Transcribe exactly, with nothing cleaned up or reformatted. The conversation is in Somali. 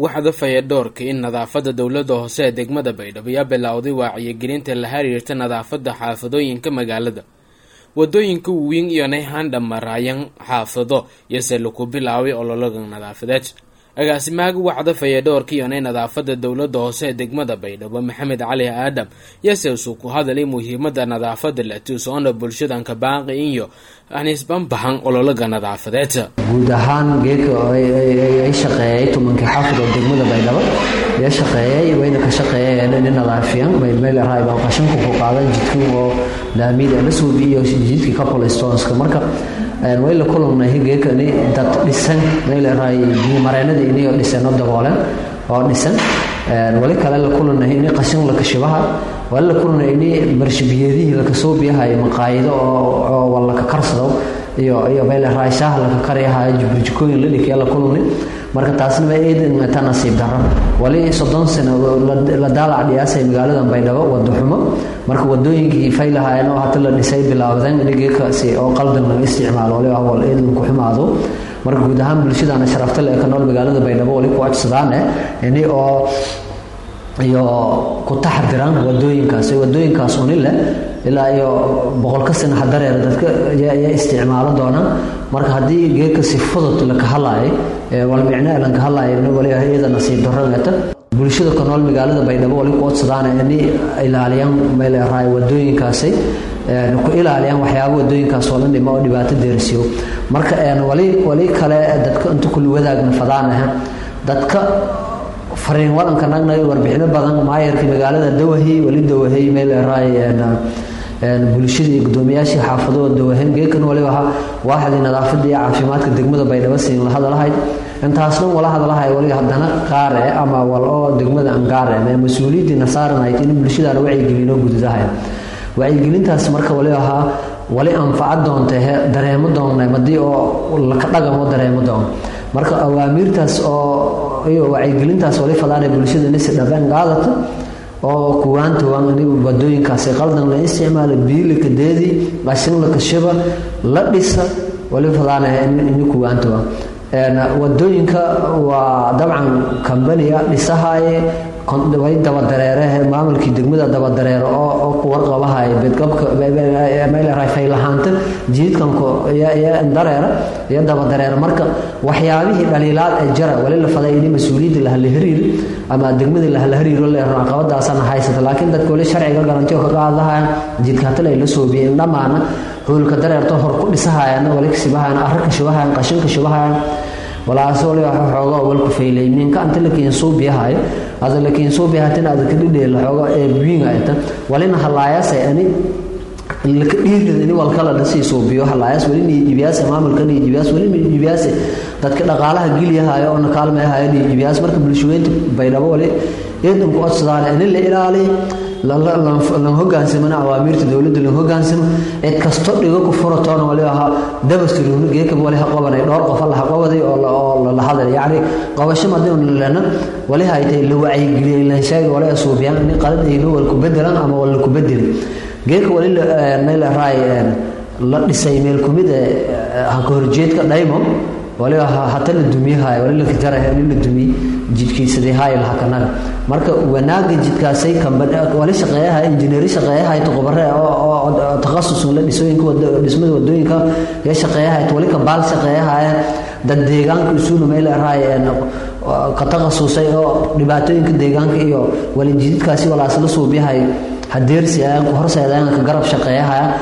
waxda fayadhoorka in nadaafada dowladda hoose ee degmada Baydhabo ayaa bilowday wacyigelinta la xiriirta nadaafada xaafadooyinka magaalada. Wadooyinka weyn iyo nayhan dhammaarayaan xaafado yase lagu bilaaway ololaha nadaafadeed. agaasimaha waxda fayadhoorka iyo nadaafada dowladda hoose ee degmada Baydhabo Maxamed Cali Aadam yase uu ku hadalay muhiimada nadaafada la tusoona bulshada ka baaqay iyo anisban bahan ololaha nadaafadeed. guud ahaan geedka ay shaqeeyay tumanka xaafado degmada Baydhabo ya shaqeeyay wayna ka shaqeeyeen in nadaafiyaan bay meel raay baa qashanku ku qaadan jidkii oo laamida la soo biyo jidkii couple stones ka marka way la kulannay geedkani dad dhisan meel raay mareenada inay dhisan daboolan oo dhisan wali kale la kulannay in qashan la kashibaha wala la kulannay in marshibiyadii la ka soo biyahay maqaayado oo wala ka karsado iyo iyo meel raay shaah la ka kariyahay burjikooyin la dhigay la kulannay marka taasna way eedan ta nasiib daro wali soddon sano la daalac dhiyaasay magaalada Baydhabo wado xumo marka wadooyinkii faylahaayeen oo hata la dhisay bilaawdeen geedkaasi oo qaldan laga isticmaalo wali awal eedan ku xumaado marka guud ahaan bulshada sharafta leh ka nool magaalada Baydhabo wali ku codsadaan inay oo iyo ku taxdiraan wadooyinkaas wadooyinkaas oo nila ilaa iyo boqol ka sano hadareer dadka ay isticmaalo doonaan marka hadii geedka si fudud la ka halay wal micnaa la ka halay wali hay'ada nasiib darrada bulshada ka nool magaalada Baydhabo wali ku codsadaan inay ilaaliyaan meel raay wadooyinkaas ee ku ilaaliyaan waxyaabo wadooyinkaas oo dhan dhimo dhibaato deersiyo marka aan wali wali kale dadka inta kulli wadaagna fadaanaha dadka fariin wadanka nagnay warbixino badan maayarka magaalada Dawahi wali Dawahi meel raay een bulshada gudoomiyaasha xaafadooda Dawahi geekan wali waxa waaxda nadaafada iyo caafimaadka degmada Baydhabo siin la hadalahay intaasna wala hadalahay wali hadana qaar ama wal oo degmada aan gaar ah mas'uuliyadina saaranay in bulshada wacyi gelino gudaha wacyi gelintaas marka wali waxa wali anfacad doonta dareemo doonay madii oo la ka dhagamo dareemo doon marka awaamirtaas oo iyo wacyi gelintaas wali fadaan bulshada in si dhaban qaadato oo kuwaanta waan anigu wadooyinkaas qaldan la isticmaalo biilka deedi qashin la kashiba la dhisa wali fadaan in kuwaanta een wadooyinka waa dabcan kambaniya dhisahaye way daba dareeraha maamulkii degmada daba dareero oo ku warqabahay bedqabka meel raafay lahaanta jiidkan ko ya dareera ya daba dareer marka waxyaabihii dhaliilaad ee jara wali la faday in mas'uuliyadda la hal xiriir ama degmada la hal xiriir la caqabadaasana haysata laakiin dadka wali sharciga garantiyo ka qaadahay jiidka tale la soo biyeen dhamaana hulka dareerto hor ku dhisahaayna wali sibahan arka shibahan qashinka shibahan wala soo leeyahay xoogaa wal ku feelay ninka anta lakiin soo biyahay hada lakiin soo biyahatin aad ka dhidheel xoogaa ee biin ayta walina halaayasay ani la ka dhiirida in wal kala dhasii soo biyo halaayas wali ni jibiyaas maamulka ni jibiyaas wali ni jibiyaas dadka dhaqaalaha giliyahay oo kaalmeeyahay ni jibiyaas marka bulshooyinka Baydhabo wali eedan ku codsadaan in la ilaaliyo la la la hoggaansamana awaamirta dawladda la hoggaansamo cid kasto dhigo ku furatoon wali aha dabastiruun geeka wali ha qabanay dhowr qof la qabaday oo la hadal yaani qabasho madin lana wali haytay la wacyi geliyay la sheegay wali asuubiyaan in qalad ay wal ku bedelan ama wal ku bedeli geeka wali meel raay la dhisay meel kumid ah ka horjeedka dhaymo wali hata la dumiyahay wali la jarahay in la dumiy jidkiisadii hay la hakanaga marka wanaaga jidkaasay kambad wali shaqeeyaha engineer shaqeeyaha ay taqobarre oo takhasus la dhisooyinka dhismada wadooyinka ya shaqeeyaha wali ka baal shaqeeyaha dad deegaanka isuuna meel raayeen ka takhasusay oo dhibaatooyinka deegaanka iyo wali jidkaasi walaas la soo biyahay hadeersi aan ku horseedaan ka garab shaqeeyaha